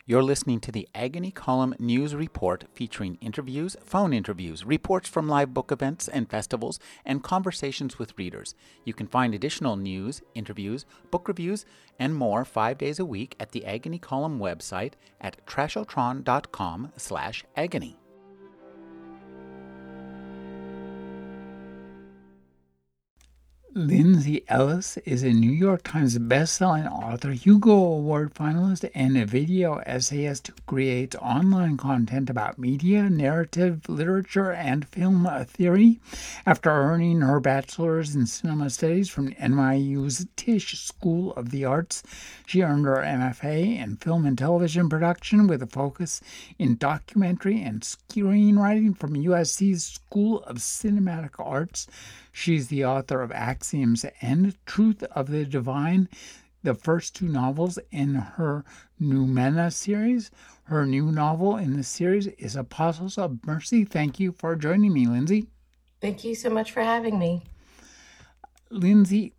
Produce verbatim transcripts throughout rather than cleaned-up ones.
You're listening to the Agony Column News Report featuring interviews, phone interviews, reports from live book events and festivals, and conversations with readers. You can find additional news, interviews, book reviews, and more five days a week at the Agony Column website at trashotron.com slash agony. Lindsay Ellis is a New York Times bestselling author, Hugo Award finalist, and a video essayist who creates online content about media, narrative, literature, and film theory. After earning her bachelor's in cinema studies from N Y U's Tisch School of the Arts, she earned her M F A in film and television production with a focus in documentary and screenwriting from U S C's School of Cinematic Arts. She's the author of Axioms and Truth of the Divine, the first two novels in her Noumena series. Her new novel in the series is Apostles of Mercy. Thank you for joining me, Lindsay. Thank you so much for having me. Lindsay,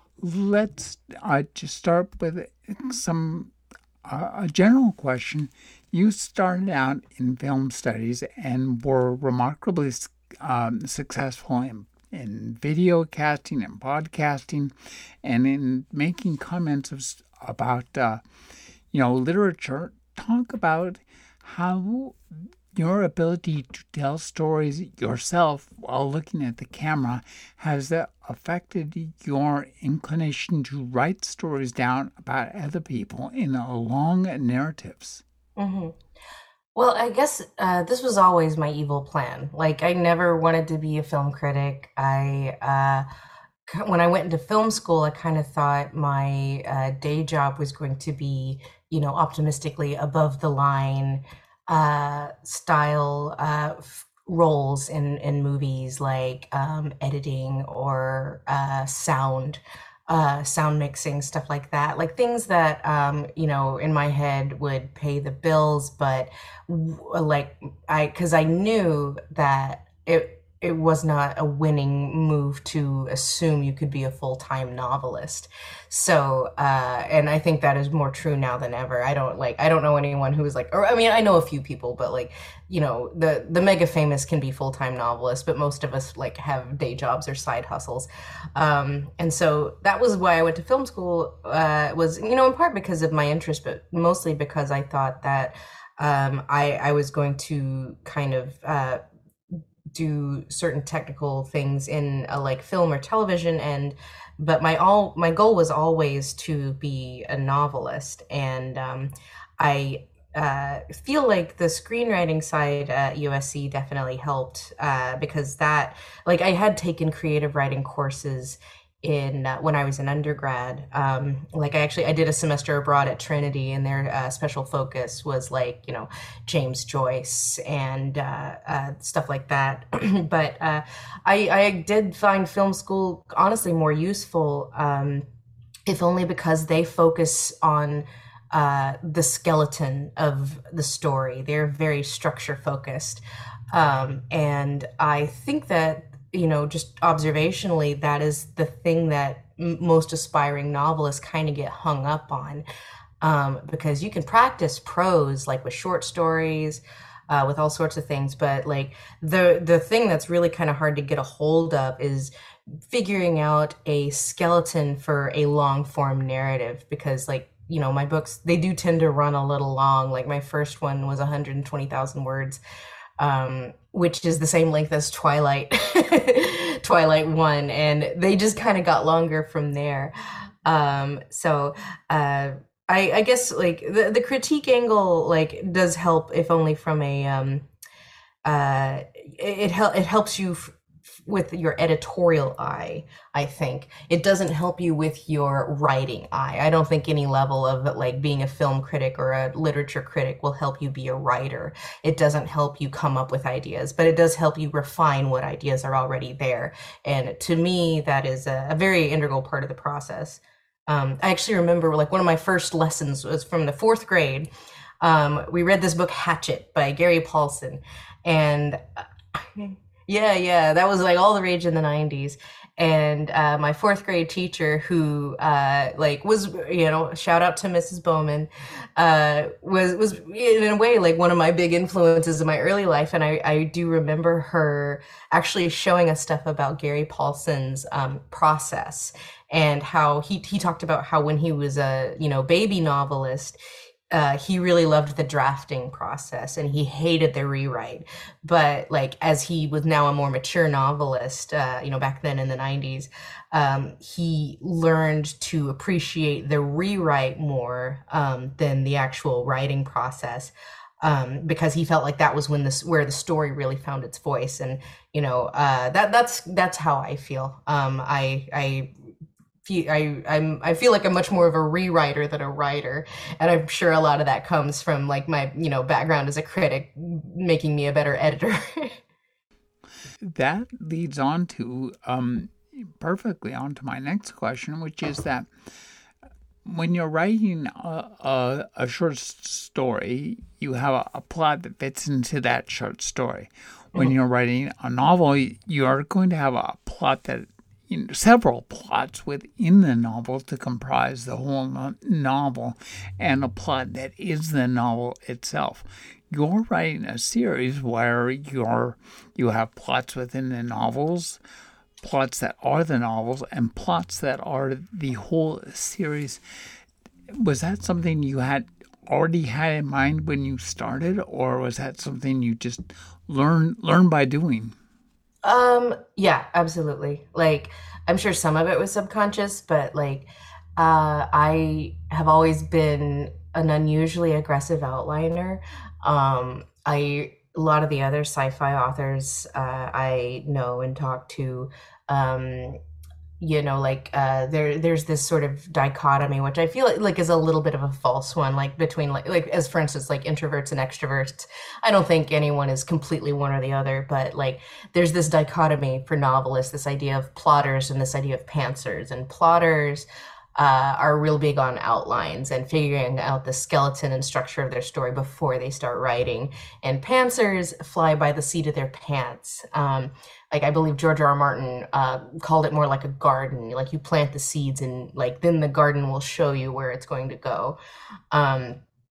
let's uh, just start with some uh, a general question. You started out in film studies and were remarkably um, successful in in video casting and podcasting and in making comments of, about, uh, you know, literature. Talk about how your ability to tell stories yourself while looking at the camera has that affected your inclination to write stories down about other people in a long narratives. Mm-hmm. Well, I guess uh, this was always my evil plan. Like, I never wanted to be a film critic. I, uh, when I went into film school, I kind of thought my uh, day job was going to be, you know, optimistically above the line uh, style uh, f- roles in, in movies, like um, editing or uh, sound. Uh, sound mixing, stuff like that, like things that, um, you know, in my head would pay the bills, but w- like I, cause I knew that it, it was not a winning move to assume you could be a full-time novelist. So, uh, and I think that is more true now than ever. I don't like, I don't know anyone who is like, or I mean, I know a few people, but like, you know, the, the mega famous can be full-time novelists, but most of us like have day jobs or side hustles. Um, and so that was why I went to film school, uh, was, you know, in part because of my interest, but mostly because I thought that, um, I, I was going to kind of, uh, do certain technical things in a, like film or television, and but my all my goal was always to be a novelist. And um, I uh, feel like the screenwriting side at U S C definitely helped uh, because that, like, I had taken creative writing courses in uh, when I was an undergrad. Um, like I actually I did a semester abroad at Trinity, and their uh, special focus was like, you know, James Joyce and uh, uh, stuff like that. But uh, I, I did find film school honestly more useful, um, if only because they focus on uh, the skeleton of the story. They're very structure focused, um, and I think that, you know, just observationally, that is the thing that m- most aspiring novelists kind of get hung up on, um, because you can practice prose, like with short stories, uh, with all sorts of things. But like the the thing that's really kind of hard to get a hold of is figuring out a skeleton for a long form narrative, because like, you know, my books, they do tend to run a little long. Like my first one was one hundred twenty thousand words. Um, which is the same length as Twilight, Twilight one, and they just kind of got longer from there. Um, so uh, I, I guess like the, the critique angle like does help, if only from a um, uh, it it, hel- it helps you f- with your editorial eye. I think it doesn't help you with your writing eye. I don't think any level of like being a film critic or a literature critic will help you be a writer. It doesn't help you come up with ideas, but it does help you refine what ideas are already there. And to me, that is a, a very integral part of the process. Um, I actually remember like one of my first lessons was from the fourth grade. Um, we read this book, Hatchet by Gary Paulson. And yeah, yeah, that was like all the rage in the nineties. And uh, my fourth grade teacher, who uh, like was, you know, shout out to Missus Bowman, uh, was was in a way like one of my big influences in my early life. And I, I do remember her actually showing us stuff about Gary Paulson's um, process, and how he he talked about how when he was a, you know, baby novelist, uh, he really loved the drafting process and he hated the rewrite. But like, as he was now a more mature novelist, uh, you know, back then in the nineties, um, he learned to appreciate the rewrite more um, than the actual writing process. Um, because he felt like that was when this where the story really found its voice. And, you know, uh, that that's that's how I feel. Um, I I I I'm I feel like I'm much more of a rewriter than a writer, and I'm sure a lot of that comes from like my, you know, background as a critic, making me a better editor. That leads on to um, perfectly on to my next question, which is that when you're writing a, a, a short story, you have a, a plot that fits into that short story. When mm-hmm. you're writing a novel, you are going to have a plot that, you know, several plots within the novel to comprise the whole no- novel, and a plot that is the novel itself. You're writing a series where you're you have plots within the novels, plots that are the novels, and plots that are the whole series. Was that something you had already had in mind when you started, or was that something you just learn learn by doing? Um, yeah, absolutely. Like, I'm sure some of it was subconscious, but like, uh, I have always been an unusually aggressive outliner. Um, I, a lot of the other sci-fi authors, uh, I know and talk to, um, you know, like, uh, there, there's this sort of dichotomy, which I feel like, like is a little bit of a false one, like between like, like, as for instance, like introverts and extroverts. I don't think anyone is completely one or the other, but like, there's this dichotomy for novelists, this idea of plotters and this idea of pantsers. And plotters, uh, are real big on outlines and figuring out the skeleton and structure of their story before they start writing. And pantsers fly by the seat of their pants. Um, Like, I believe George R. R. Martin uh, called it more like a garden. Like, you plant the seeds and like then the garden will show you where it's going to go. Um,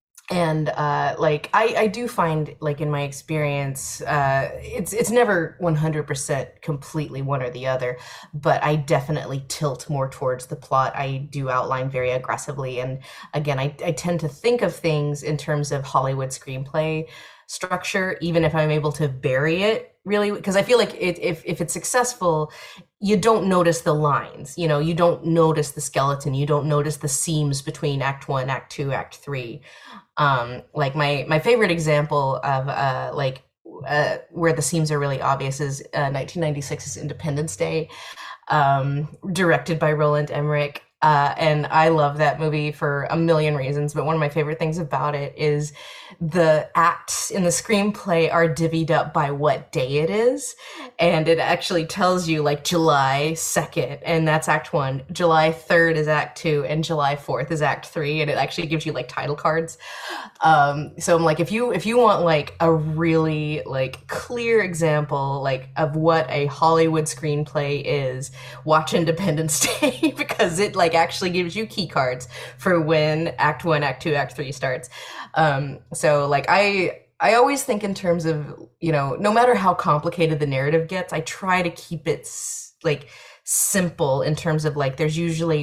and uh, like I, I do find, like, in my experience, uh, it's it's never one hundred percent completely one or the other, but I definitely tilt more towards the plot. I do outline very aggressively, and again, I, I tend to think of things in terms of Hollywood screenplay structure, even if I'm able to bury it really, because I feel like it, if if it's successful, you don't notice the lines, you know, you don't notice the skeleton, you don't notice the seams between Act One, Act Two, Act Three. Um, like my my favorite example of uh, like uh, where the seams are really obvious is uh, nineteen ninety-six's Independence Day, um, directed by Roland Emmerich. Uh, and I love that movie for a million reasons, but one of my favorite things about it is the acts in the screenplay are divvied up by what day it is. And it actually tells you like July second, and that's Act One, July third is Act Two, and July fourth is Act Three. And it actually gives you like title cards. Um, so I'm like, if you, if you want like a really like clear example, like of what a Hollywood screenplay is, watch Independence Day because it like actually gives you key cards for when Act One, Act Two, Act Three starts. Um, so like I, I always think in terms of, you know, no matter how complicated the narrative gets, I try to keep it like simple in terms of like, there's usually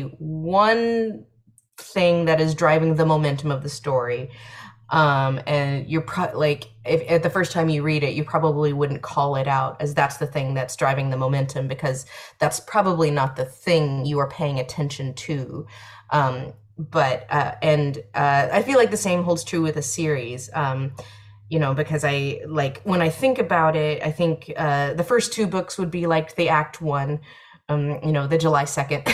one thing that is driving the momentum of the story. Um, and you're pro- like, if at the first time you read it, you probably wouldn't call it out as that's the thing that's driving the momentum, because that's probably not the thing you are paying attention to. Um, but, uh, and, uh, I feel like the same holds true with a series. Um, you know, because I like, when I think about it, I think, uh, the first two books would be like the Act One, um, you know, the July second.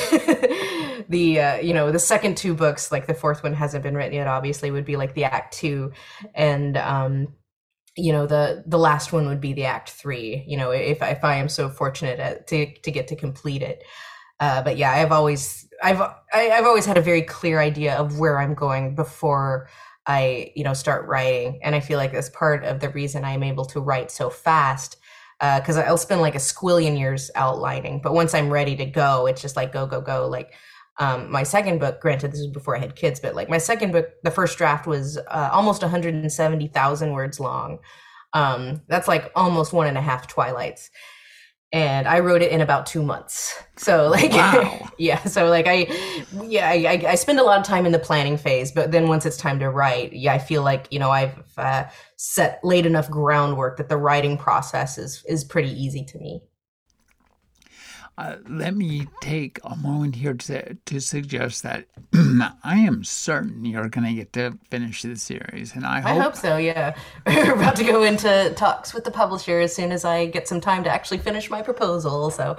The, uh, you know, the second two books, like the fourth one hasn't been written yet, obviously, would be like the Act Two. And, um, you know, the, the last one would be the Act Three, you know, if, if I am so fortunate at, to, to get to complete it. Uh, but yeah, I've always, I've, I, I've always had a very clear idea of where I'm going before I, you know, start writing. And I feel like that's part of the reason I'm able to write so fast. because uh, I'll spend like a squillion years outlining. But once I'm ready to go, it's just like go, go, go. Like um, my second book, granted, this was before I had kids, but like my second book, the first draft was uh, almost one hundred seventy thousand words long. Um, that's like almost one and a half Twilights. And I wrote it in about two months. So like, wow. yeah. So like I, yeah, I, I spend a lot of time in the planning phase, but then once it's time to write, yeah, I feel like, you know, I've uh, set, laid enough groundwork that the writing process is, is pretty easy to me. Uh, let me take a moment here to, to suggest that I am certain you're going to get to finish the series, and I hope... I hope so, yeah. We're about to go into talks with the publisher as soon as I get some time to actually finish my proposal, so...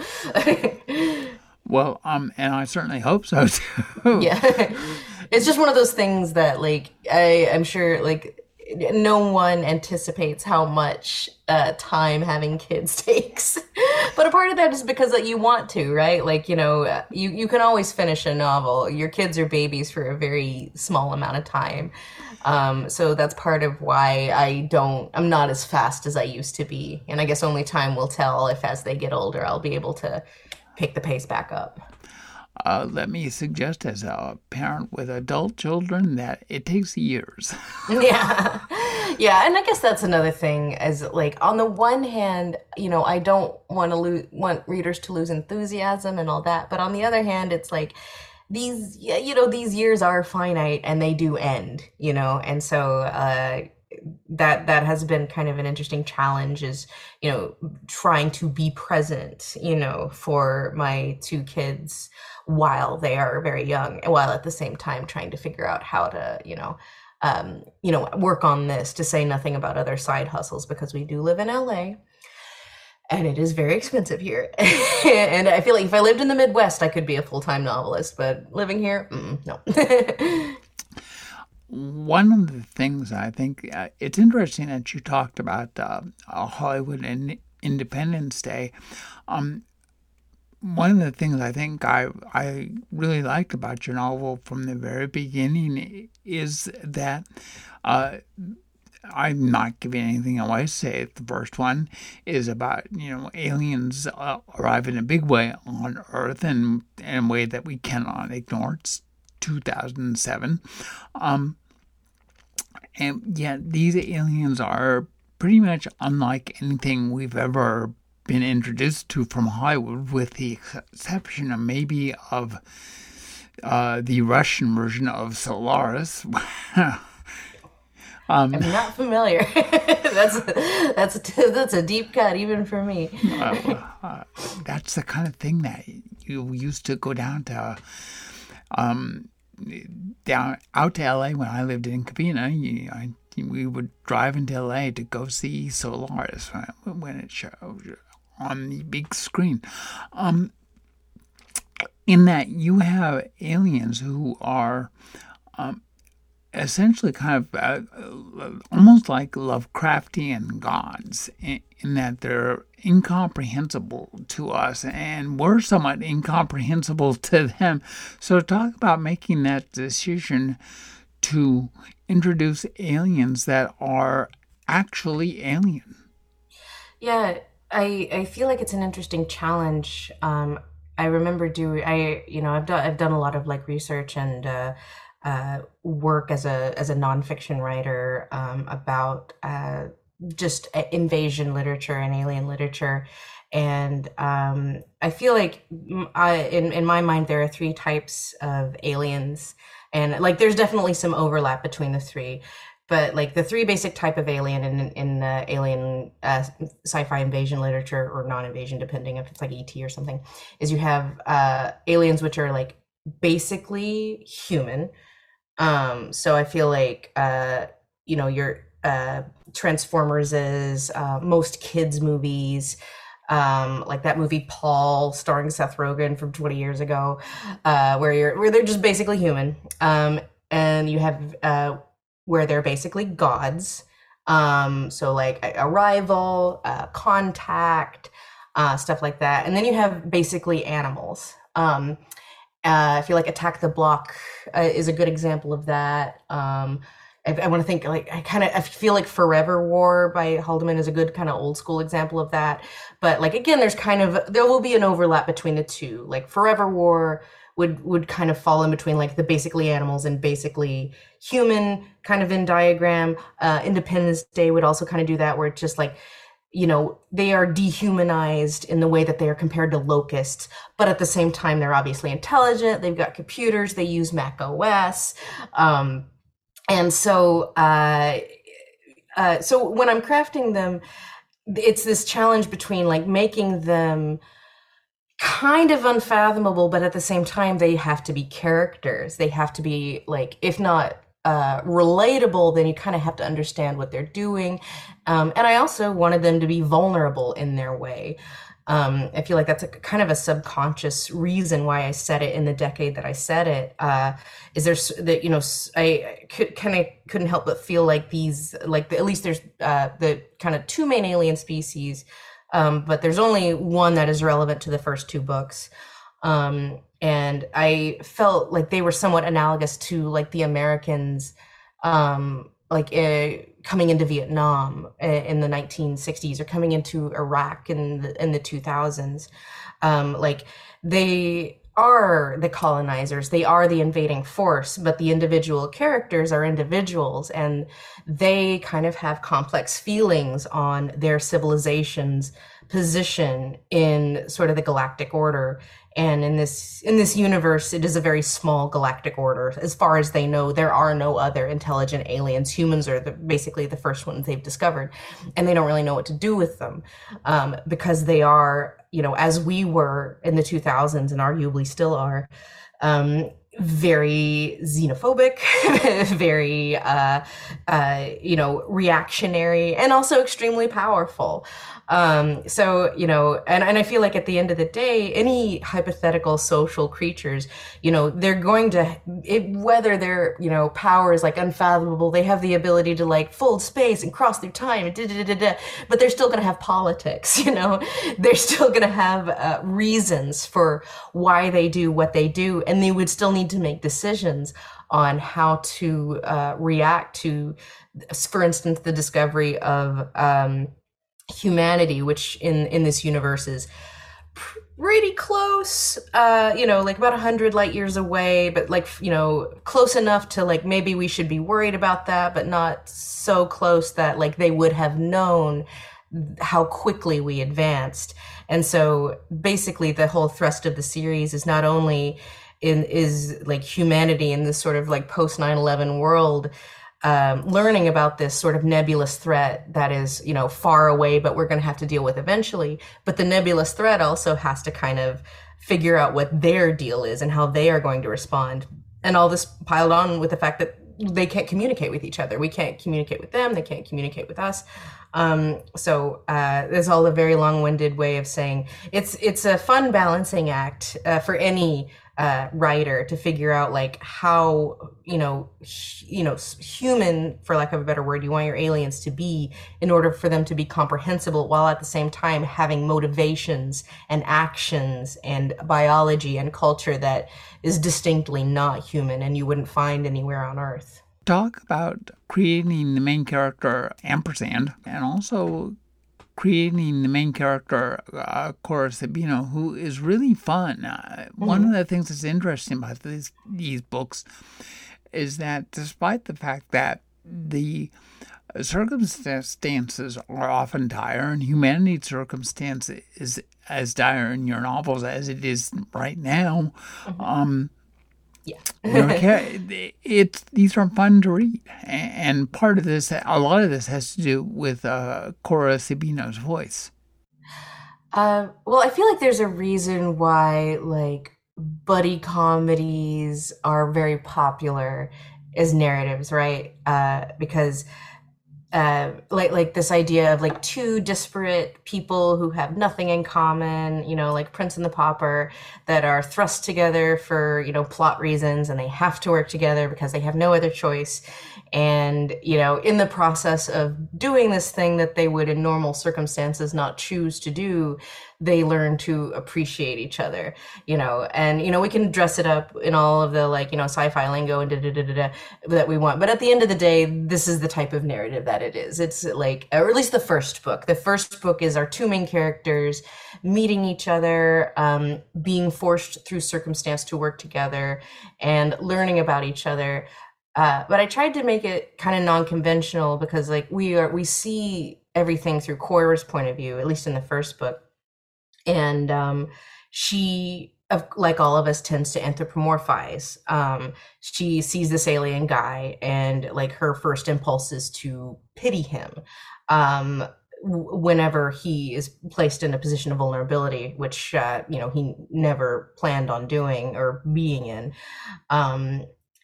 Well, um, and I certainly hope so, too. Yeah. It's just one of those things that, like, I, I'm sure, like... no one anticipates how much uh, time having kids takes. But a part of that is because like, you want to, right? Like, you know, you, you can always finish a novel. Your kids are babies for a very small amount of time. Um, so that's part of why I don't, I'm not as fast as I used to be. And I guess only time will tell if as they get older, I'll be able to pick the pace back up. Uh, let me suggest as a parent with adult children that it takes years. Yeah. Yeah. And I guess that's another thing as like, on the one hand, you know, I don't want to lose, want readers to lose enthusiasm and all that. But on the other hand, it's like these, you know, these years are finite and they do end, you know, and so, uh, that that has been kind of an interesting challenge is, you know, trying to be present, you know, for my two kids while they are very young, while at the same time trying to figure out how to, you know, um, you know, work on this, to say nothing about other side hustles, because we do live in L A and it is very expensive here. And I feel like if I lived in the Midwest, I could be a full-time novelist, but living here, mm, no. One of the things I think, uh, it's interesting that you talked about uh, Hollywood and Independence Day. Um, one of the things I think I I really liked about your novel from the very beginning is that uh, I'm not giving anything away. Say the first one is about, you know, aliens uh, arrive in a big way on Earth and in a way that we cannot ignore. It's two thousand seven. Um, and yet these aliens are pretty much unlike anything we've ever been introduced to from Hollywood, with the exception of maybe of uh, the Russian version of Solaris. um, I'm not familiar. that's that's that's a deep cut even for me. uh, uh, that's the kind of thing that you used to go down to. Um, down out to L A when I lived in Covina. You, I, we would drive into L A to go see Solaris when it showed on the big screen. Um, in that you have aliens who are um, essentially kind of uh, almost like Lovecraftian gods, in, in that they're incomprehensible to us, and we're somewhat incomprehensible to them. So talk about making that decision to introduce aliens that are actually alien. Yeah, I I feel like it's an interesting challenge. Um, I remember doing I you know I've done I've done a lot of like research and uh, uh, work as a as a nonfiction writer um, about. Uh, just invasion literature and alien literature. And um, I feel like I, in, in my mind, there are three types of aliens. And like, there's definitely some overlap between the three. But like the three basic type of alien in, in uh, alien uh, sci-fi invasion literature, or non-invasion, depending if it's like E T or something, is you have uh, aliens which are like basically human. Um, so I feel like, uh, you know, you're, uh Transformers is uh most kids movies, um like that movie Paul starring Seth Rogen from twenty years ago, uh where you're where they're just basically human, um and you have uh where they're basically gods, um so like Arrival, uh Contact, uh stuff like that. And then you have basically animals. um uh, I feel like Attack the Block uh, is a good example of that. um I, I want to think like I kind of I feel like Forever War by Haldeman is a good kind of old school example of that. But like again, there's kind of there will be an overlap between the two. Like Forever War would would kind of fall in between like the basically animals and basically human kind of Venn diagram. Uh, Independence Day would also kind of do that, where it's just like, you know, they are dehumanized in the way that they are compared to locusts, but at the same time, they're obviously intelligent. They've got computers. They use Mac O S. Um, and so, uh, uh, so when I'm crafting them, it's this challenge between like making them kind of unfathomable, but at the same time, they have to be characters. They have to be like, if not uh, relatable, then you kind of have to understand what they're doing. Um, and I also wanted them to be vulnerable in their way. Um, I feel like that's a kind of a subconscious reason why I said it in the decade that I said it. Uh, is there that, you know, I could kind of couldn't help but feel like these, like the, at least there's uh, the kind of two main alien species, um, but there's only one that is relevant to the first two books. Um, and I felt like they were somewhat analogous to like the Americans, um, like uh, coming into Vietnam in the nineteen sixties or coming into Iraq in the, in the two thousands. Um, like they are the colonizers, they are the invading force, but the individual characters are individuals, and they kind of have complex feelings on their civilization's position in sort of the galactic order. And in this in this universe, it is a very small galactic order. As far as they know, there are no other intelligent aliens. Humans are the, basically the first ones they've discovered, and they don't really know what to do with them, um, because they are, you know, as we were in the two thousands and arguably still are, um, very xenophobic, very, uh, uh, you know, reactionary, and also extremely powerful. Um, so, you know, and, and I feel like at the end of the day, any hypothetical social creatures, you know, they're going to, it, whether their, you know, power is like unfathomable, they have the ability to like fold space and cross through time, and da, da, da, da, but they're still going to have politics, you know, they're still going to have uh, reasons for why they do what they do. And they would still need to make decisions on how to uh, react to, for instance, the discovery of, um, humanity, which in in this universe is pretty close, uh you know, like about a hundred light years away, but like, you know, close enough to like maybe we should be worried about that, but not so close that like they would have known how quickly we advanced. And so basically the whole thrust of the series is not only in is like humanity in this sort of like post nine eleven world, Um, learning about this sort of nebulous threat that is, you know, far away, but we're going to have to deal with eventually. But the nebulous threat also has to kind of figure out what their deal is and how they are going to respond. And all this piled on with the fact that they can't communicate with each other. We can't communicate with them. They can't communicate with us. Um, so uh, there's all a very long-winded way of saying it's it's a fun balancing act uh, for any uh, writer to figure out like how, you know, h- you know, human, for lack of a better word, you want your aliens to be in order for them to be comprehensible, while at the same time having motivations and actions and biology and culture that is distinctly not human and you wouldn't find anywhere on Earth. Talk about creating the main character ampersand, and also creating the main character uh, Cora Sabino, who is really fun. Uh, mm-hmm. One of the things that's interesting about these these books is that despite the fact that the circumstances are often dire, and humanity's circumstance is as dire in your novels as it is right now, mm-hmm. um, Yeah. it's these are fun to read, and part of this, a lot of this, has to do with uh, Cora Sabino's voice. Uh, well, I feel like there's a reason why like buddy comedies are very popular as narratives, right? Uh, because uh, like like this idea of like two disparate people who have nothing in common, you know, like Prince and the Pauper, that are thrust together for, you know, plot reasons, and they have to work together because they have no other choice. And, you know, in the process of doing this thing that they would in normal circumstances not choose to do, they learn to appreciate each other, you know, and, you know, we can dress it up in all of the, like, you know, sci-fi lingo and da da da da da that we want. But at the end of the day, this is the type of narrative that it is. It's like, or at least the first book. The first book is our two main characters meeting each other, um, being forced through circumstance to work together and learning about each other. Uh, but I tried to make it kind of non-conventional because, like, we are we see everything through Cora's point of view, at least in the first book, and um, she, like all of us, tends to anthropomorphize. Um, she sees this alien guy, and like her first impulse is to pity him. Um, whenever he is placed in a position of vulnerability, which uh, you know he never planned on doing or being in. Um,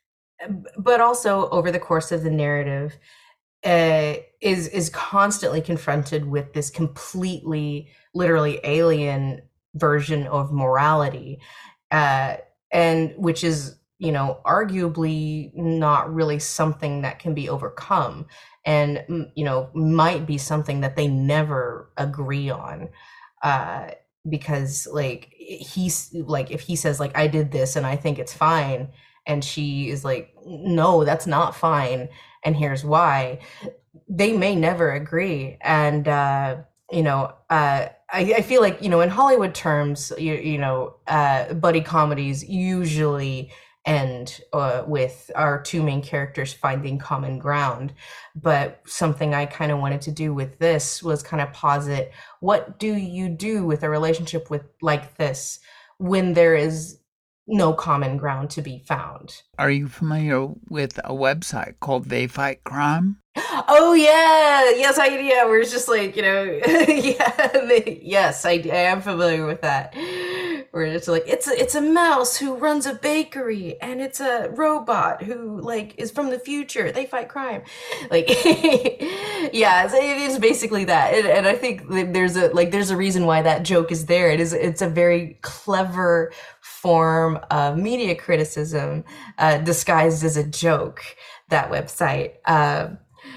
but also over the course of the narrative, uh, is is constantly confronted with this completely, literally alien version of morality, uh, and which is, you know, arguably not really something that can be overcome, and, you know, might be something that they never agree on. Uh, because like he's like, if he says like, I did this and I think it's fine, and she is like, no, that's not fine, and here's why, they may never agree. And uh you know uh I, I feel like, you know, in Hollywood terms, you, you know uh buddy comedies usually end uh, with our two main characters finding common ground. But something I kind of wanted to do with this was kind of posit, what do you do with a relationship with like this when there is no common ground to be found? Are you familiar with a website called They Fight Crime? Oh yeah, yes, I yeah. We're just like, you know, yeah, they, yes, I, I am familiar with that. We're just like, it's a, it's a mouse who runs a bakery, and it's a robot who like is from the future. They fight crime, like yeah, so it is basically that. And, and I think there's a like there's a reason why that joke is there. It is it's a very clever form of media criticism uh, disguised as a joke. That website. Uh,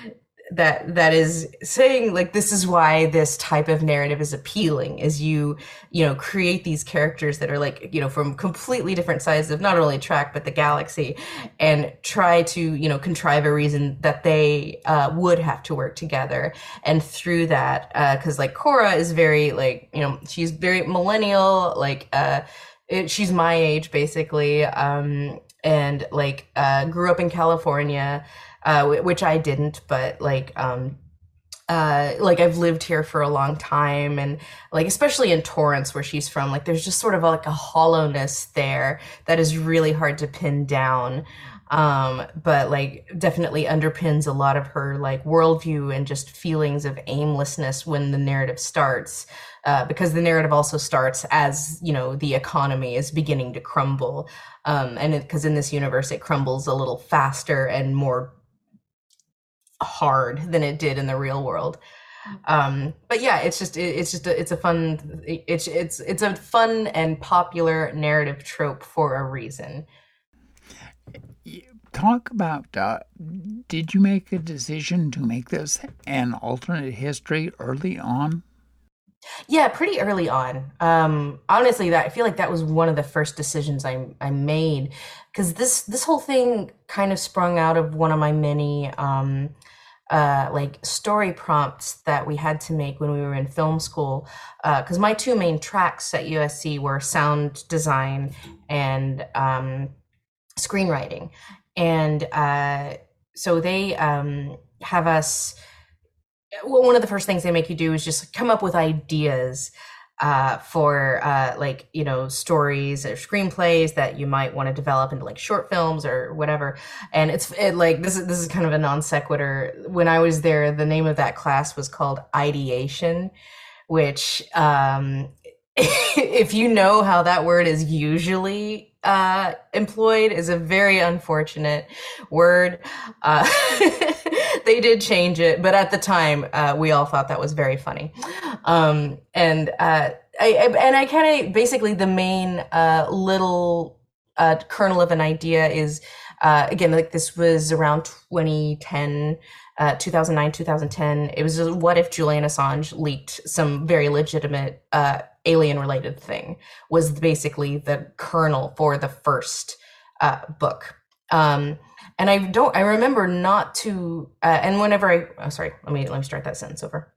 that that is saying like, this is why this type of narrative is appealing, is you you know create these characters that are like, you know from completely different sides of not only track but the galaxy, and try to you know contrive a reason that they uh would have to work together. And through that, uh because like Cora is very like, you know she's very millennial, like uh it, she's my age basically, um and like uh grew up in California, uh, which I didn't, but like, um, uh, like I've lived here for a long time, and like, especially in Torrance where she's from, like there's just sort of like a hollowness there that is really hard to pin down. Um, but like definitely underpins a lot of her like worldview and just feelings of aimlessness when the narrative starts. Uh, because the narrative also starts as, you know, the economy is beginning to crumble. Um, and because in this universe, it crumbles a little faster and more hard than it did in the real world. Um, but yeah, it's just, it, it's just, a, it's a fun, it's, it's, it's a fun and popular narrative trope for a reason. Talk about, uh, did you make a decision to make this an alternate history early on? Yeah, pretty early on. Um, honestly, that I feel like that was one of the first decisions I I made, because this this whole thing kind of sprung out of one of my many um, uh, like story prompts that we had to make when we were in film school. Because uh, my two main tracks at U S C were sound design and um, screenwriting, and uh, so they um, have us. Well, one of the first things they make you do is just come up with ideas uh, for uh, like, you know, stories or screenplays that you might want to develop into like short films or whatever. And it's it, like, this is, this is kind of a non sequitur. When I was there, the name of that class was called ideation, which um, if you know how that word is usually uh employed, is a very unfortunate word. Uh they did change it, but at the time, uh, we all thought that was very funny. Um, and uh, I, I and I kind of basically the main uh, little uh, kernel of an idea is uh, again, like this was around twenty ten. Uh, two thousand nine, two thousand ten. It was just, what if Julian Assange leaked some very legitimate uh, alien-related thing? Was basically the kernel for the first uh, book. Um, and I don't. I remember not to. Uh, and whenever I, oh, sorry, let me let me start that sentence over.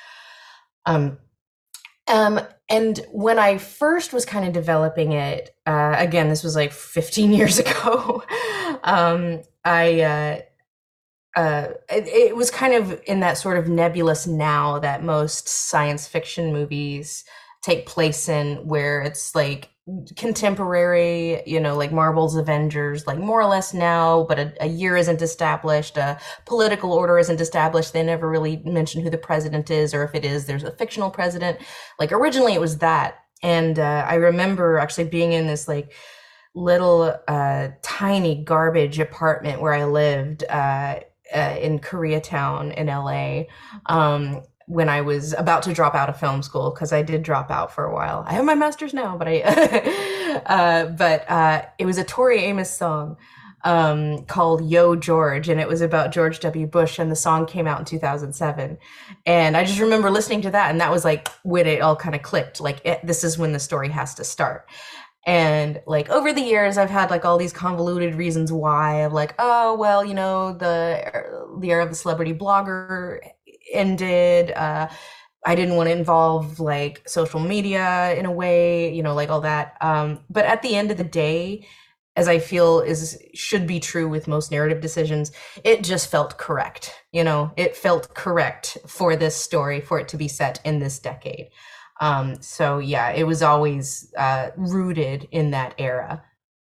Um, um, and when I first was kind of developing it, uh, again, this was like fifteen years ago. um, I. Uh, Uh, it, it was kind of in that sort of nebulous now that most science fiction movies take place in, where it's like contemporary, you know, like Marvel's Avengers, like more or less now, but a, a year isn't established, a political order isn't established. They never really mention who the president is, or if it is, there's a fictional president. Like originally it was that. And uh, I remember actually being in this like little uh, tiny garbage apartment where I lived, uh, Uh, in Koreatown in L A, um, when I was about to drop out of film school, because I did drop out for a while. I have my master's now, but I, uh, but uh, it was a Tori Amos song um, called Yo George, and it was about George W. Bush, and the song came out in two thousand seven. And I just remember listening to that, and that was like when it all kind of clicked, like it, this is when the story has to start. And like over the years, I've had like all these convoluted reasons why of like, oh, well, you know, the, the era of the celebrity blogger ended. Uh, I didn't want to involve like social media in a way, you know, like all that. Um, but at the end of the day, as I feel is should be true with most narrative decisions, it just felt correct. You know, it felt correct for this story, for it to be set in this decade. Um, so yeah, it was always uh, rooted in that era.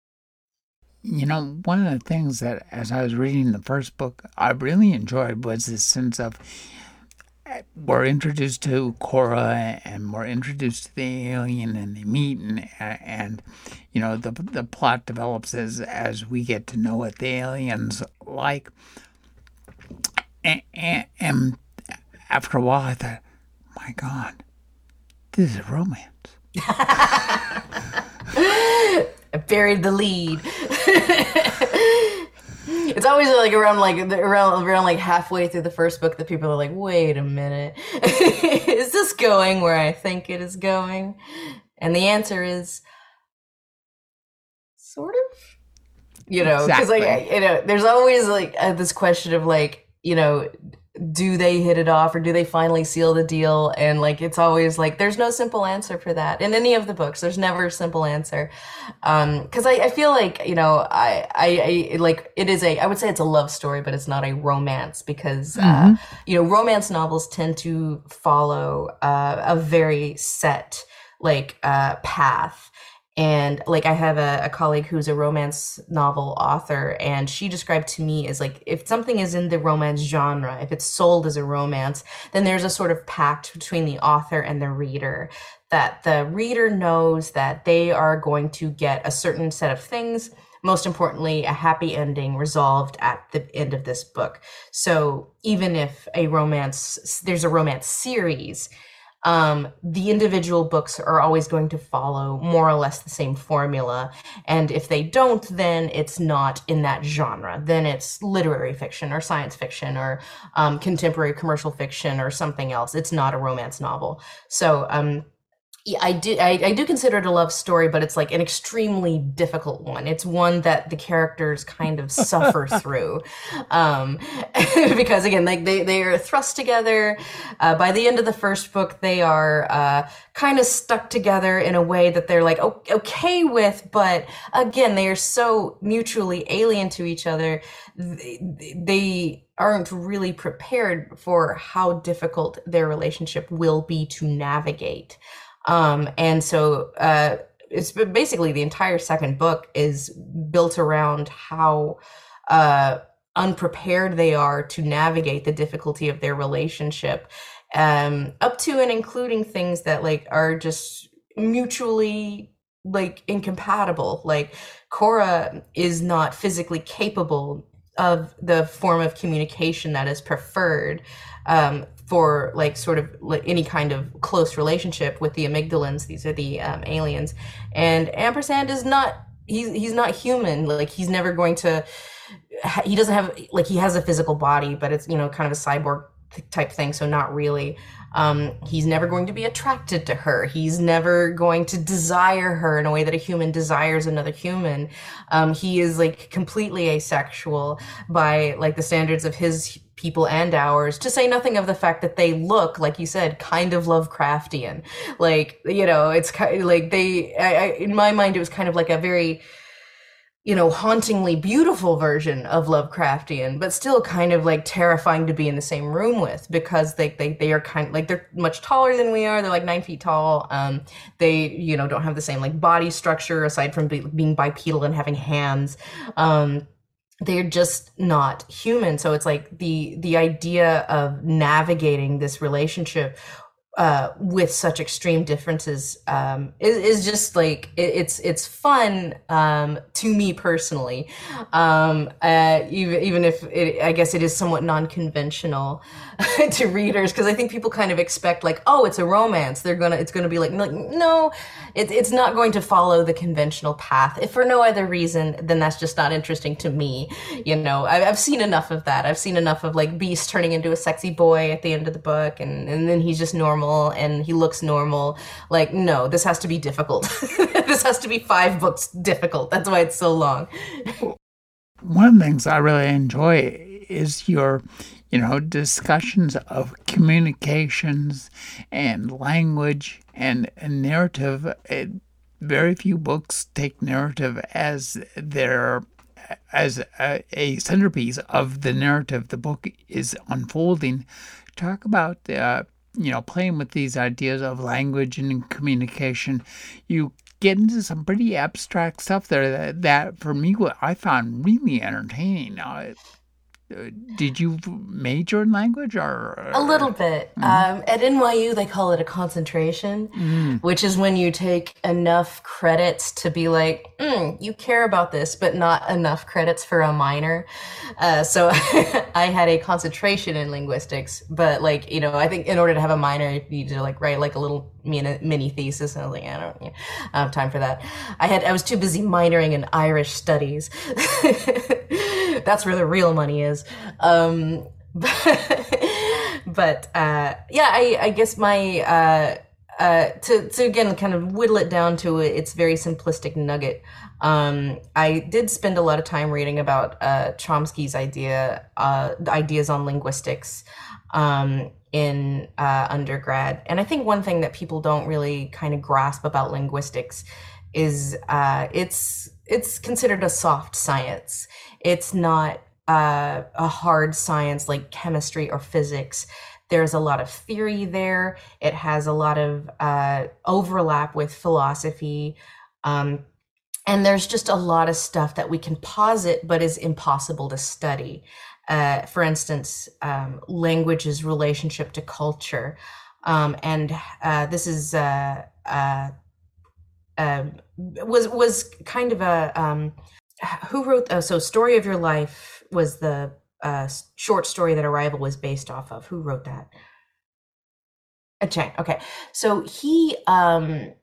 You know, one of the things that, as I was reading the first book, I really enjoyed was this sense of we're introduced to Cora and we're introduced to the alien and they meet and, and you know, the the plot develops as, as we get to know what the alien's like. And, and, and after a while I thought, my God, this is romance. I buried the lead. It's always like around like around around like halfway through the first book that people are like, wait a minute, is this going where I think it is going? And the answer is sort of, you know, because exactly. like you know, there's always like uh, this question of like, you know, do they hit it off or do they finally seal the deal? And like, it's always like, there's no simple answer for that in any of the books. There's never a simple answer. Um, cause I, I feel like, you know, I, I, I like it is a, I would say it's a love story, but it's not a romance because, mm-hmm. uh, you know, romance novels tend to follow, uh, a very set, like, uh, path. And like I have a, a colleague who's a romance novel author, and she described to me as like, if something is in the romance genre, if it's sold as a romance, then there's a sort of pact between the author and the reader, that the reader knows that they are going to get a certain set of things, most importantly, a happy ending resolved at the end of this book. So even if a romance, there's a romance series, Um, the individual books are always going to follow more or less the same formula. And if they don't, then it's not in that genre. Then it's literary fiction or science fiction or um, contemporary commercial fiction or something else. It's not a romance novel. So um, yeah, I do, I, I do consider it a love story, but it's like an extremely difficult one. It's one that the characters kind of suffer through. Um, because again, like they, they are thrust together. Uh, by the end of the first book, they are, uh, kind of stuck together in a way that they're like, okay with, but again, they are so mutually alien to each other. They, they aren't really prepared for how difficult their relationship will be to navigate. Um, and so, uh, it's basically the entire second book is built around how, uh, unprepared they are to navigate the difficulty of their relationship, um, up to and including things that like are just mutually like incompatible. Like Cora is not physically capable of the form of communication that is preferred um, for like sort of like any kind of close relationship with the amygdalans. These are the um, aliens, and ampersand is not. He's he's not human. Like he's never going to. He doesn't have like he has a physical body, but it's you know kind of a cyborg type thing. So not really. Um, he's never going to be attracted to her. He's never going to desire her in a way that a human desires another human. Um, he is like completely asexual by like the standards of his people and ours, to say nothing of the fact that they look, like you said, kind of Lovecraftian. Like, you know, it's kind of like they, I, I, in my mind, it was kind of like a very, you know, hauntingly beautiful version of Lovecraftian, but still kind of like terrifying to be in the same room with, because they they, they are kind of like, they're much taller than we are. They're like nine feet tall. Um, they, you know, don't have the same like body structure aside from be, being bipedal and having hands. Um, they're just not human. So it's like the the idea of navigating this relationship uh with such extreme differences um is, is just like it, it's it's fun um to me personally, um uh even even if it, I guess it is somewhat non-conventional to readers, because I think people kind of expect like, oh, it's a romance, they're gonna it's gonna be like, like no, it, it's not going to follow the conventional path. If for no other reason, then that's just not interesting to me. You know, I've, I've seen enough of that. I've seen enough of like Beast turning into a sexy boy at the end of the book, and and then he's just normal and he looks normal. Like, no, this has to be difficult. This has to be five books difficult. That's why it's so long. One of the things I really enjoy is your, you know, discussions of communications and language and, and narrative. It, very few books take narrative as their as a, a centerpiece of the narrative the book is unfolding. Talk about uh, you know, playing with these ideas of language and communication. You get into some pretty abstract stuff there that, that for me, what I found really entertaining. Uh, did you major in language or? or a little bit. Mm-hmm. Um, at N Y U, they call it a concentration, mm. which is when you take enough credits to be like, mm, you care about this, but not enough credits for a minor. Uh, so I had a concentration in linguistics, but like, you know, I think in order to have a minor, you need to like write like a little mini, mini thesis. And I was like, I don't, you know, I don't have time for that. I had, I was too busy minoring in Irish studies. That's where the real money is. Um, but, but uh, yeah, I, I guess my, uh, uh, to, to again, kind of whittle it down to its very simplistic nugget. Um, I did spend a lot of time reading about uh, Chomsky's idea, uh, ideas on linguistics um, in uh, undergrad. And I think one thing that people don't really kind of grasp about linguistics is uh, it's it's considered a soft science. It's not uh, a hard science like chemistry or physics. There's a lot of theory there. It has a lot of uh, overlap with philosophy. Um, and there's just a lot of stuff that we can posit, but is impossible to study. Uh, for instance, um, language's relationship to culture. Um, and uh, this is uh, uh, uh, was was kind of a um, who wrote uh, so Story of Your Life was the uh, short story that Arrival was based off of. Who wrote that? A Chang. Okay, so he, um,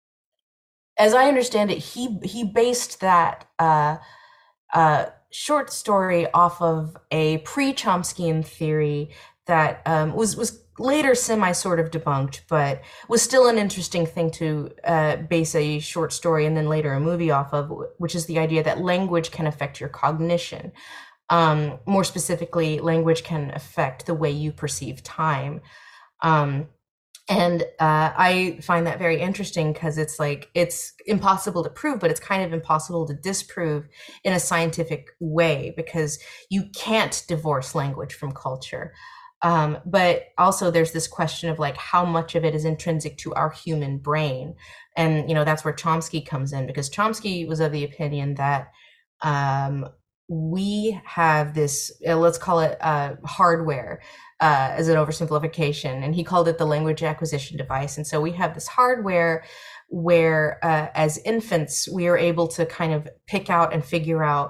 as I understand it, he he based that uh, uh, short story off of a pre-Chomskyan theory that um, was was later semi sort of debunked, but was still an interesting thing to uh, base a short story and then later a movie off of, which is the idea that language can affect your cognition. Um, more specifically, language can affect the way you perceive time. Um, and uh, I find that very interesting because it's like, it's impossible to prove, but it's kind of impossible to disprove in a scientific way because you can't divorce language from culture. Um, but also there's this question of like how much of it is intrinsic to our human brain. And, you know, that's where Chomsky comes in, because Chomsky was of the opinion that um, we have this, uh, let's call it uh, hardware uh, as an oversimplification. And he called it the language acquisition device. And so we have this hardware where uh, as infants, we are able to kind of pick out and figure out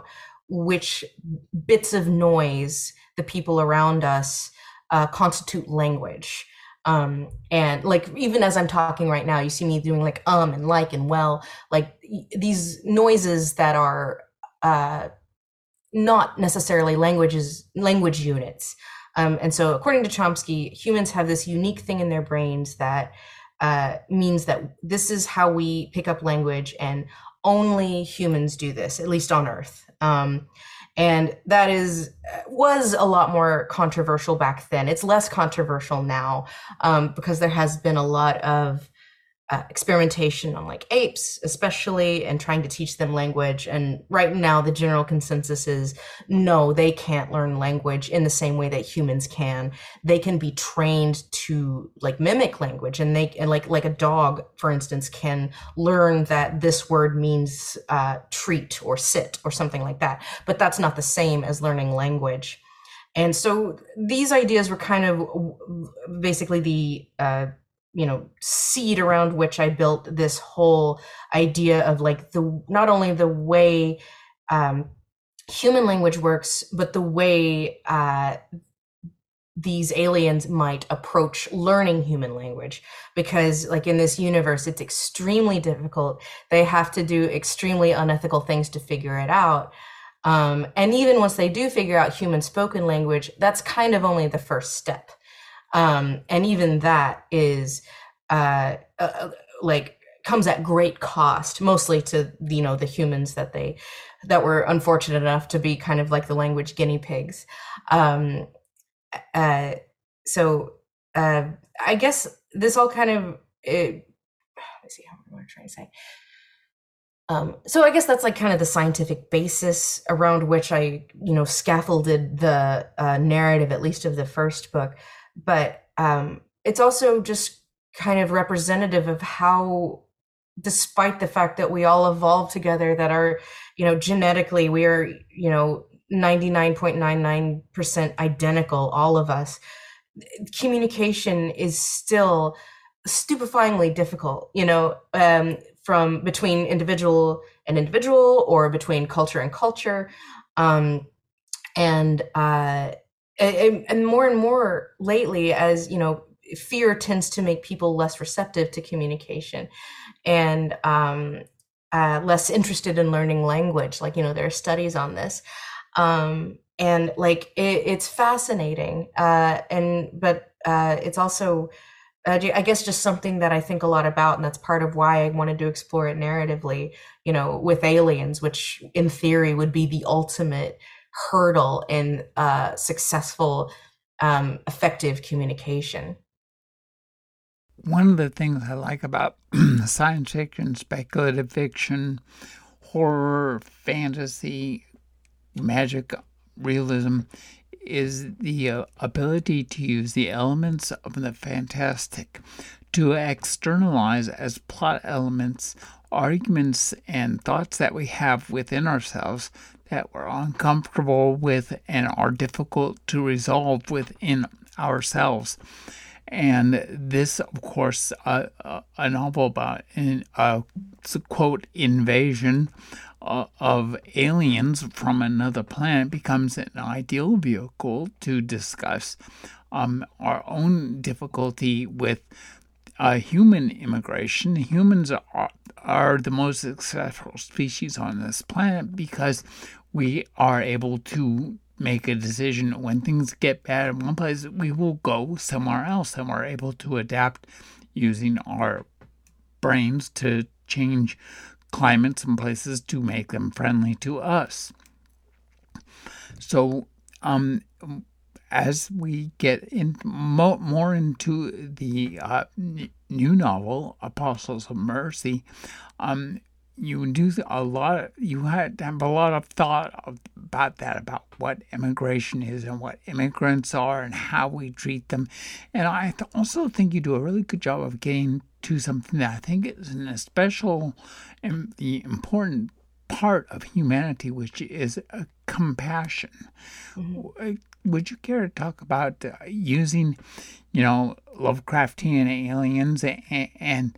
which bits of noise the people around us uh, constitute language. Um, and like, even as I'm talking right now, you see me doing like um and like and well, like these noises that are uh, not necessarily languages, language units. Um, and so according to Chomsky, humans have this unique thing in their brains that uh, means that this is how we pick up language, and only humans do this, at least on Earth. Um, and that is was a lot more controversial back then. It's less controversial now um, because there has been a lot of uh, experimentation on like apes, especially, and trying to teach them language. And right now, the general consensus is no, they can't learn language in the same way that humans can. They can be trained to like mimic language, and they and like like a dog, for instance, can learn that this word means uh, treat or sit or something like that. But that's not the same as learning language. And so these ideas were kind of basically the uh, you know, seed around which I built this whole idea of like the, not only the way um, human language works, but the way uh, these aliens might approach learning human language. Because like in this universe, it's extremely difficult. They have to do extremely unethical things to figure it out. Um, and even once they do figure out human spoken language, that's kind of only the first step. Um, and even that is uh, uh, like comes at great cost, mostly to, you know, the humans that they that were unfortunate enough to be kind of like the language guinea pigs. Um, uh, so uh, I guess this all kind of it, let's see, what am I trying to say? Um, so I guess that's like kind of the scientific basis around which I, you know, scaffolded the uh, narrative, at least of the first book. But um, it's also just kind of representative of how, despite the fact that we all evolved together, that are, you know, genetically we are, you know, ninety-nine point nine nine percent identical, all of us, communication is still stupefyingly difficult, you know, um, from between individual and individual, or between culture and culture. Um, and, uh, and, and more and more lately, as, you know, fear tends to make people less receptive to communication and um, uh, less interested in learning language. Like, you know, there are studies on this. Um, and like, it, it's fascinating. Uh, and, but uh, it's also, uh, I guess, just something that I think a lot about. And that's part of why I wanted to explore it narratively, you know, with aliens, which in theory would be the ultimate hurdle in uh, successful, um, effective communication. One of the things I like about science fiction, speculative fiction, horror, fantasy, magic, realism is the uh, ability to use the elements of the fantastic to externalize as plot elements arguments and thoughts that we have within ourselves that we're uncomfortable with and are difficult to resolve within ourselves. And this, of course, uh, uh, a novel about a uh, quote invasion uh, of aliens from another planet becomes an ideal vehicle to discuss um, our own difficulty with uh, human immigration. Humans are, are the most successful species on this planet because we are able to make a decision. When things get bad in one place, we will go somewhere else, and we're able to adapt using our brains to change climates and places to make them friendly to us. So um, as we get in mo- more into the uh, n- new novel, Apostles of Mercy, um, you do a lot. You had to have a lot of thought about that, about what immigration is and what immigrants are and how we treat them. And I also think you do a really good job of getting to something that I think is an especial and the important part of humanity, which is uh, compassion. Mm-hmm. Would you care to talk about uh, using, you know, Lovecraftian aliens and, and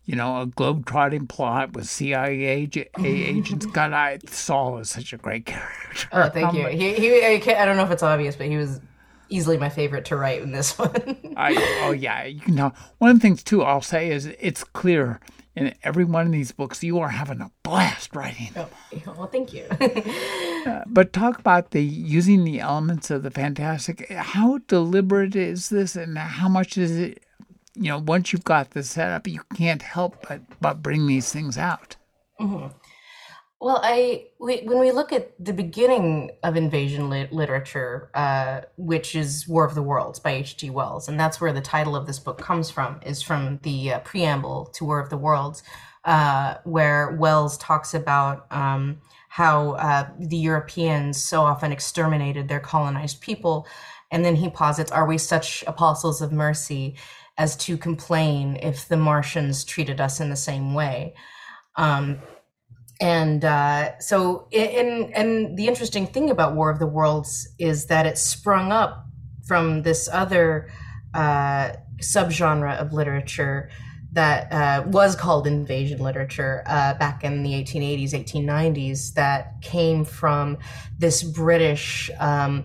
you know, a globe-trotting plot with C I A agents. God, I Saul is such a great character. Oh, thank you. He, he, I, can't, I don't know if it's obvious, but he was easily my favorite to write in this one. I, oh, yeah, you can tell. One of the things, too, I'll say is it's clear in every one of these books you are having a blast writing. Oh, well, thank you. uh, but talk about the using the elements of the fantastic. How deliberate is this, and how much is it? You know, once you've got this set up, you can't help but but bring these things out. Mm-hmm. Well, I we, when we look at the beginning of invasion lit- literature, uh, which is War of the Worlds by H G Wells, and that's where the title of this book comes from, is from the uh, preamble to War of the Worlds, uh, where Wells talks about um, how uh, the Europeans so often exterminated their colonized people, and then he posits, "Are we such apostles of mercy as to complain if the Martians treated us in the same way?" Um, And uh, so, in, and the interesting thing about War of the Worlds is that it sprung up from this other uh, subgenre of literature that uh, was called invasion literature uh, back in the eighteen eighties, eighteen nineties, that came from this British um,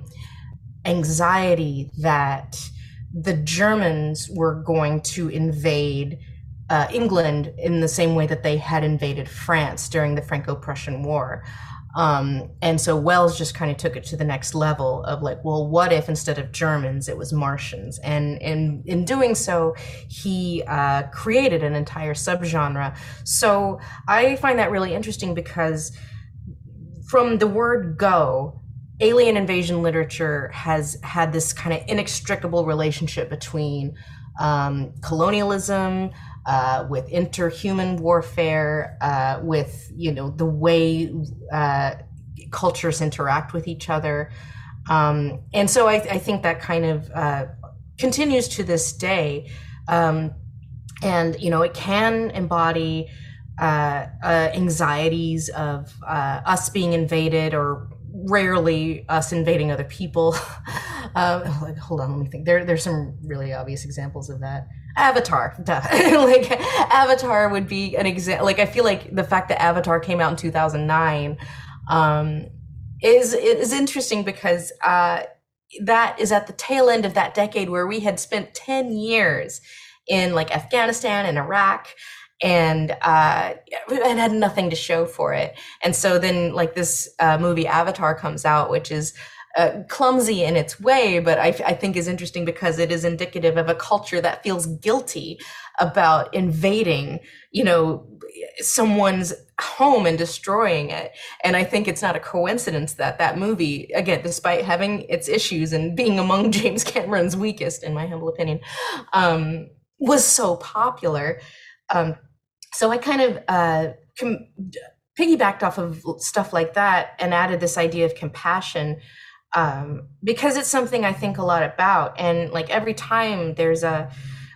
anxiety that the Germans were going to invade Uh, England in the same way that they had invaded France during the Franco-Prussian War. Um, and so Wells just kind of took it to the next level of like, well, what if instead of Germans, it was Martians? And in, in doing so, he uh, created an entire subgenre. So I find that really interesting because from the word go, alien invasion literature has had this kind of inextricable relationship between um, colonialism, Uh, with interhuman warfare, uh, with, you know, the way uh, cultures interact with each other. Um, and so I, I think that kind of uh, continues to this day. Um, and, you know, it can embody uh, uh, anxieties of uh, us being invaded, or rarely us invading other people. uh, like, hold on, let me think. There, there's some really obvious examples of that. Avatar, duh. Like Avatar would be an example. Like I feel like the fact that Avatar came out in two thousand nine um, is is interesting because uh, that is at the tail end of that decade where we had spent ten years in like Afghanistan and Iraq, and uh, and had nothing to show for it. And so then like this uh, movie Avatar comes out, which is Uh, clumsy in its way, but I, I think is interesting because it is indicative of a culture that feels guilty about invading, you know, someone's home and destroying it. And I think it's not a coincidence that that movie, again, despite having its issues and being among James Cameron's weakest, in my humble opinion, um, was so popular. Um, so I kind of uh, com- piggybacked off of stuff like that and added this idea of compassion. Um, because it's something I think a lot about. And like every time there's a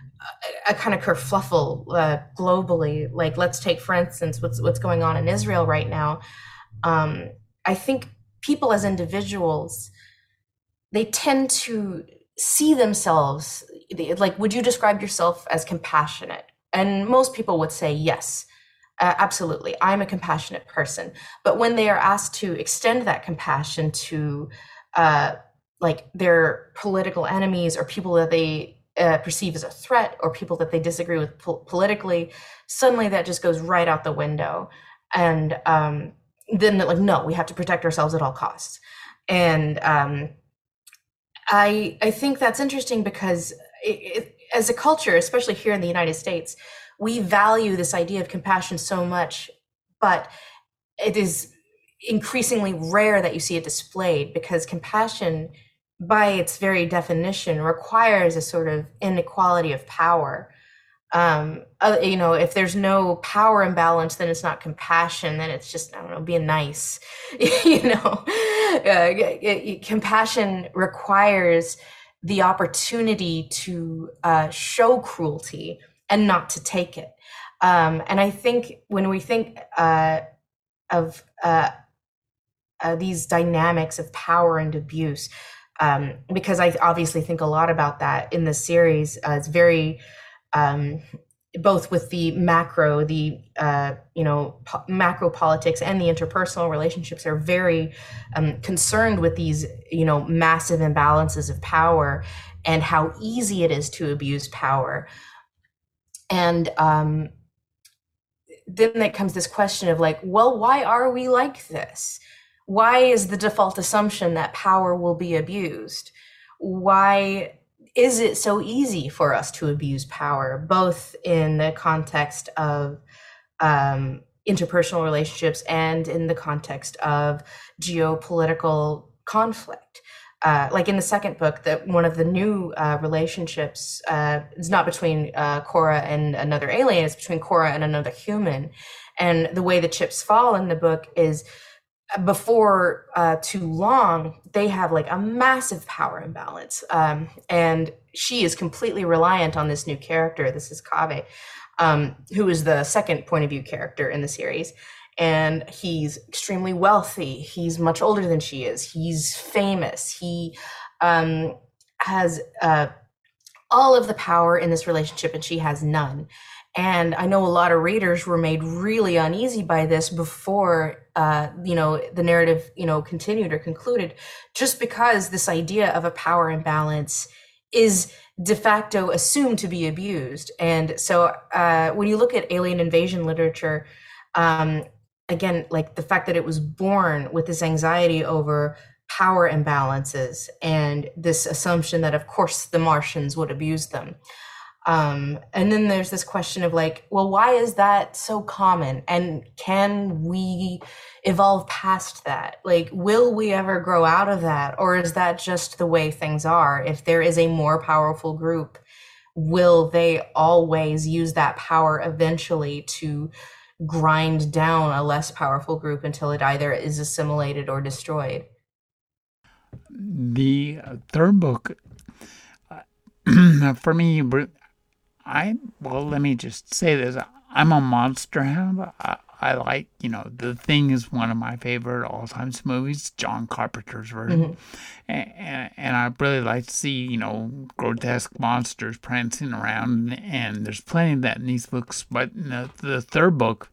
a kind of kerfluffle uh, globally, like let's take, for instance, what's what's going on in Israel right now. Um, I think people as individuals, they tend to see themselves, like, would you describe yourself as compassionate? And most people would say yes. Uh, absolutely, I'm a compassionate person. But when they are asked to extend that compassion to uh, like their political enemies or people that they uh, perceive as a threat or people that they disagree with po- politically, suddenly that just goes right out the window. And um, then they're like, no, we have to protect ourselves at all costs. And um, I I think that's interesting because it, it, as a culture, especially here in the United States, we value this idea of compassion so much, but it is increasingly rare that you see it displayed because compassion, by its very definition, requires a sort of inequality of power. Um, uh, you know, if there's no power imbalance, then it's not compassion. Then it's just, I don't know, being nice. you know, uh, it, it, compassion requires the opportunity to uh, show cruelty and not to take it. Um, and I think when we think uh, of uh, uh, these dynamics of power and abuse, um, because I obviously think a lot about that in the series, uh, it's very um, both with the macro, the uh, you know po- macro politics and the interpersonal relationships, are very um, concerned with these you know massive imbalances of power and how easy it is to abuse power. And um, then there comes this question of like, well, why are we like this? Why is the default assumption that power will be abused? Why is it so easy for us to abuse power, both in the context of um, interpersonal relationships and in the context of geopolitical conflict? Uh, like in the second book, that one of the new uh, relationships uh, is not between uh, Korra and another alien; it's between Korra and another human. And the way the chips fall in the book is, before uh, too long, they have like a massive power imbalance, um, and she is completely reliant on this new character. This is Kaveh, um, who is the second point of view character in the series. And he's extremely wealthy. He's much older than she is. He's famous. He um, has uh, all of the power in this relationship, and she has none. And I know a lot of readers were made really uneasy by this before, uh, you know, the narrative, you know, continued or concluded, just because this idea of a power imbalance is de facto assumed to be abused. And so uh, when you look at alien invasion literature, um, again, like the fact that it was born with this anxiety over power imbalances and this assumption that, of course, the Martians would abuse them. Um, and then there's this question of like, well, why is that so common? And can we evolve past that? Like, will we ever grow out of that? Or is that just the way things are? If there is a more powerful group, will they always use that power eventually to grind down a less powerful group until it either is assimilated or destroyed? The third book, uh, for me, I, well, let me just say this. I'm a monster hound. I, I like, you know, The Thing is one of my favorite all-time movies, John Carpenter's version. Mm-hmm. And, and I really like to see, you know, grotesque monsters prancing around. And there's plenty of that in these books. But in the, the third book,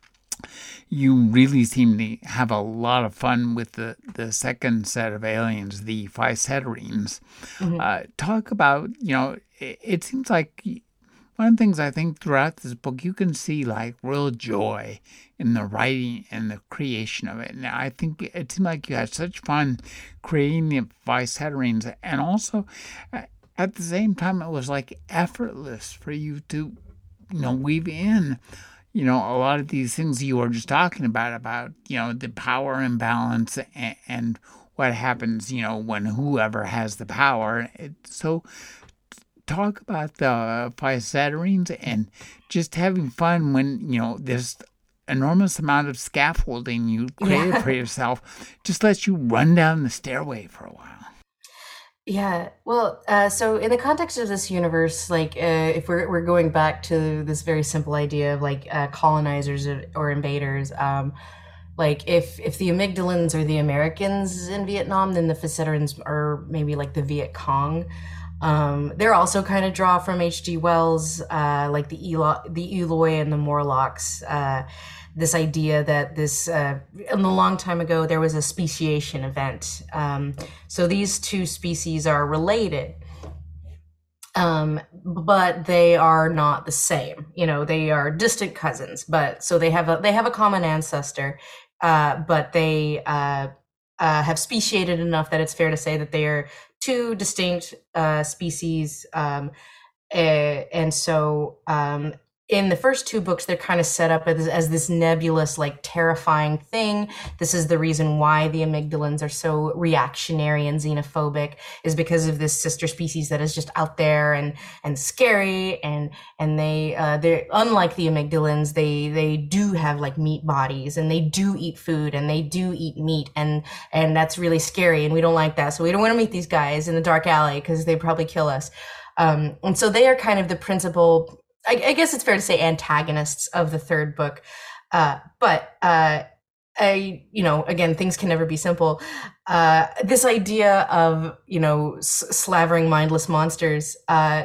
you really seem to have a lot of fun with the, the second set of aliens, the Physeterines. Mm-hmm. Uh, talk about, you know, it, it seems like one of the things I think throughout this book, you can see like real joy in the writing and the creation of it. And I think it seemed like you had such fun creating the Physeterines. And also, at the same time, it was like effortless for you to, you know, weave in, you know, a lot of these things you were just talking about, about, you know, the power imbalance and, and what happens, you know, when whoever has the power. It, so talk about the Physeterines and just having fun when, you know, this enormous amount of scaffolding you created yeah. for yourself just lets you run down the stairway for a while. Yeah, well, uh, so in the context of this universe, like uh, if we're we're going back to this very simple idea of like uh, colonizers or, or invaders, um, like if if the amygdalans are the Americans in Vietnam, then the Physeterines are maybe like the Viet Cong. Um, they're also kind of draw from H G Wells, uh, like the Elo- the Eloi and the Morlocks. Uh, this idea that this, uh, a long time ago, there was a speciation event. Um, so these two species are related, um, but they are not the same. You know, they are distant cousins, but so they have a they have a common ancestor, uh, but they uh, uh, have speciated enough that it's fair to say that they are two distinct uh, species. Um, and so um, in the first two books, they're kind of set up as, as this nebulous, like terrifying thing. This is the reason why the amygdalans are so reactionary and xenophobic, is because of this sister species that is just out there and and scary. And and they uh, they're unlike the amygdalans. They they do have like meat bodies, and they do eat food, and they do eat meat, and and that's really scary. And we don't like that, so we don't want to meet these guys in the dark alley because they probably kill us. Um, and so they are kind of the principal, I, I guess it's fair to say, antagonists of the third book. Uh, but, uh, I, you know, again, things can never be simple. Uh, this idea of, you know, s- slavering mindless monsters, uh,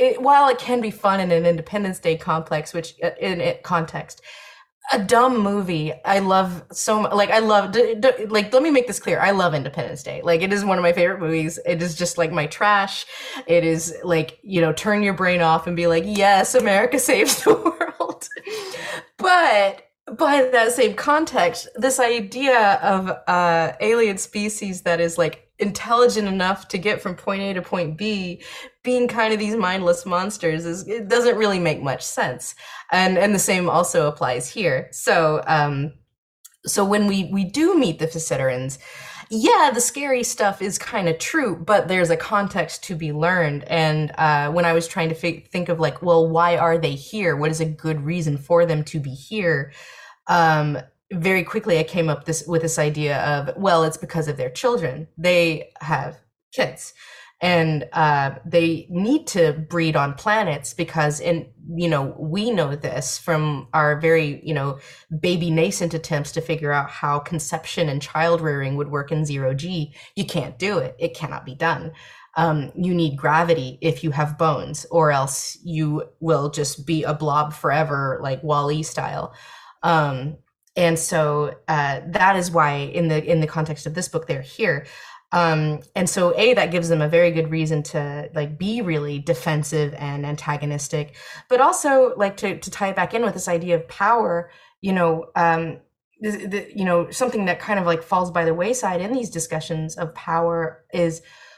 it, while it can be fun in an Independence Day complex, which in it context, a dumb movie. I love so much. Like I love. D- d- like let me make this clear. I love Independence Day. Like it is one of my favorite movies. It is just like my trash. It is like, you know, turn your brain off and be like, yes, America saves the world. But by that same context, this idea of uh, alien species that is like intelligent enough to get from point A to point B, being kind of these mindless monsters, is it doesn't really make much sense. And and the same also applies here. So um, so when we we do meet the Physeterans, yeah, the scary stuff is kind of true, but there's a context to be learned. And uh, when I was trying to f- think of like, well, why are they here? What is a good reason for them to be here? Um, very quickly, I came up this with this idea of, well, it's because of their children. They have kids, and uh, they need to breed on planets because, and you know, we know this from our very, you know, baby nascent attempts to figure out how conception and child rearing would work in zero G. You can't do it. It cannot be done. Um, you need gravity if you have bones, or else you will just be a blob forever, like Wall-E style. Um, and so uh, that is why, in the in the context of this book, they're here. Um, and so, A, that gives them a very good reason to like be really defensive and antagonistic, but also like to to tie it back in with this idea of power. You know, um, the, the, you know, something that kind of like falls by the wayside in these discussions of power is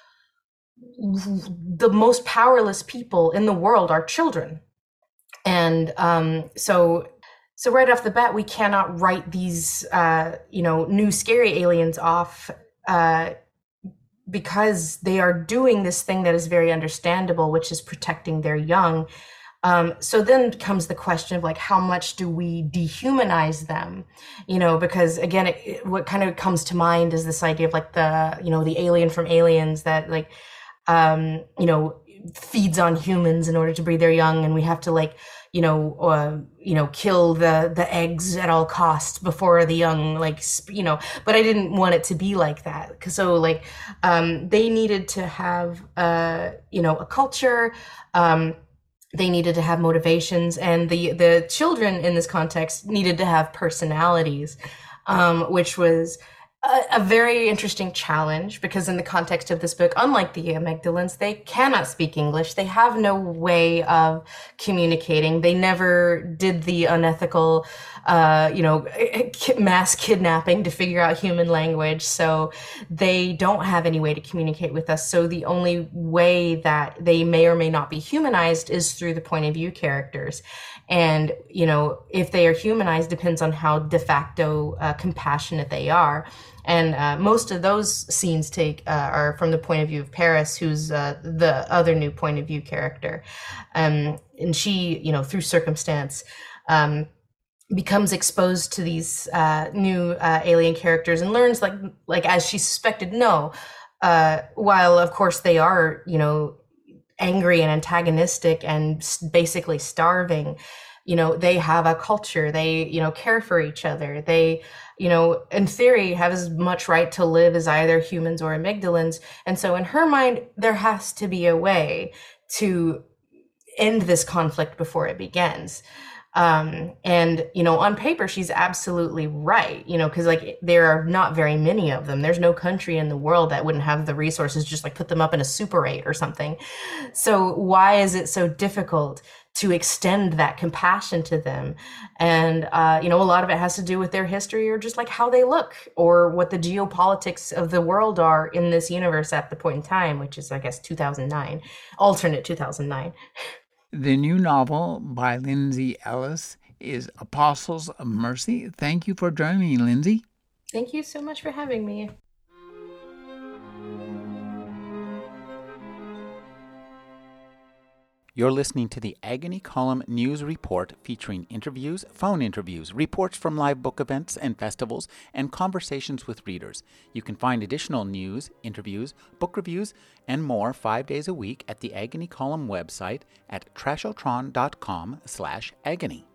the most powerless people in the world are children, and um, so. So right off the bat, we cannot write these, uh, you know, new scary aliens off uh, because they are doing this thing that is very understandable, which is protecting their young. Um, so then comes the question of like, how much do we dehumanize them? You know, because again, it, it, what kind of comes to mind is this idea of like the, you know, the alien from Aliens that like, um, you know, feeds on humans in order to breed their young, and we have to like, you know, uh, you know, kill the the eggs at all costs before the young, like, you know. But I didn't want it to be like that, cause so like, um, they needed to have, uh, you know, a culture. Um, they needed to have motivations, and the the children in this context needed to have personalities, um, which was a, a very interesting challenge, because in the context of this book, unlike the amygdalans, they cannot speak English. They have no way of communicating. They never did the unethical, uh, you know, mass kidnapping to figure out human language. So they don't have any way to communicate with us. So the only way that they may or may not be humanized is through the point of view characters. And, you know, if they are humanized depends on how de facto uh, compassionate they are. And uh, most of those scenes take uh, are from the point of view of Paris, who's uh, the other new point of view character. Um, and she, you know, through circumstance, um, becomes exposed to these uh, new uh, alien characters and learns, like, like as she suspected, no, uh, while of course they are, you know, angry and antagonistic and basically starving, you know, they have a culture. They, you know, care for each other. They, you know, in theory, have as much right to live as either humans or amygdalans. And so in her mind, there has to be a way to end this conflict before it begins. Um, and, you know, on paper, she's absolutely right, you know, because like there are not very many of them. There's no country in the world that wouldn't have the resources, just like put them up in a Super eight or something. So why is it so difficult to extend that compassion to them? And, uh, you know, a lot of it has to do with their history or just like how they look or what the geopolitics of the world are in this universe at the point in time, which is, I guess, two thousand nine, alternate two thousand nine. The new novel by Lindsay Ellis is Apostles of Mercy. Thank you for joining me, Lindsay. Thank you so much for having me. You're listening to the Agony Column News Report, featuring interviews, phone interviews, reports from live book events and festivals, and conversations with readers. You can find additional news, interviews, book reviews, and more five days a week at the Agony Column website at trashotron dot com slash agony.